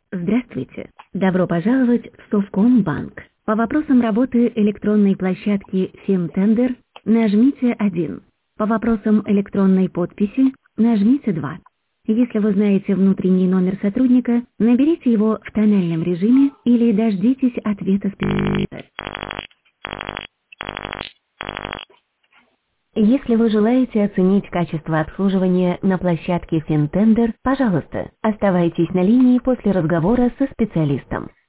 Здравствуйте. Добро пожаловать в Совкомбанк. По вопросам работы электронной площадки Финтендер нажмите 1. По вопросам электронной подписи нажмите 2. Если вы знаете внутренний номер сотрудника, наберите его в тональном режиме или дождитесь ответа специалиста. Если вы желаете оценить качество обслуживания на площадке Финтендер, пожалуйста, оставайтесь на линии после разговора со специалистом.